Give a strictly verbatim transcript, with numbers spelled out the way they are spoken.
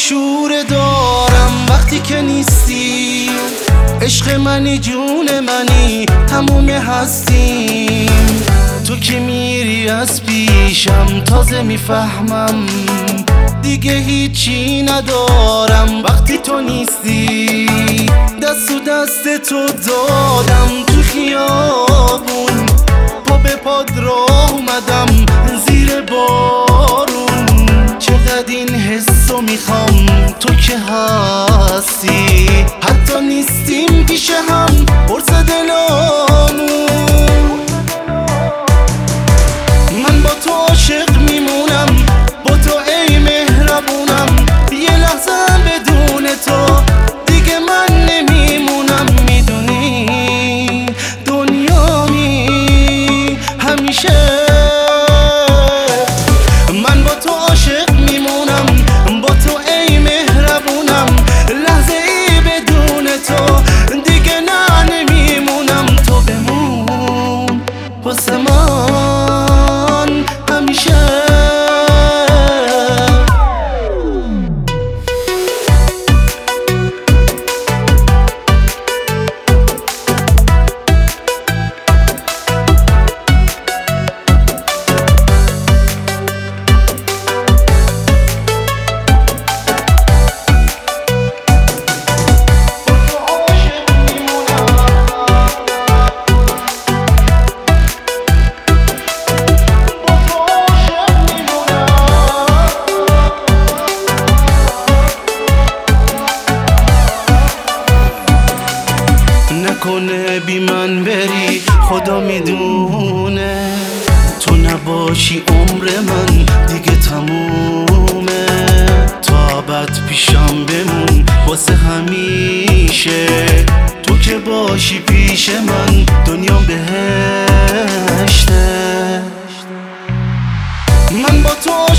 شور دارم وقتی که نیستی. عشق منی، جون منی، تموم هستیم. تو که میری از پیشم تازه میفهمم دیگه هیچی ندارم وقتی تو نیستی. دست و دست تو دادم تو خیابون، پا به پاد راه اومدم زیر بارون. چقدر این حسو میخوام تو که هستی، حتی نیستیم پیش هم قرص دلامون. من با تو عاشق میمونم، با تو ای مهربونم. یه لحظه بدون تو دیگه من نمیمونم. میدونی دنیامی همیشه من با تو عاشق میمونم، با تو ای مهربونم. لحظه ای بدون تو دیگه نه نمیمونم. تو بمون واسه من همیشه. نکنه بی من بری، خدا میدونه. تو نباشی عمر من دیگه تمومه. تا ابد پیشم بمون واسه همیشه. تو که باشی پیش من دنیا بهشته. من با تو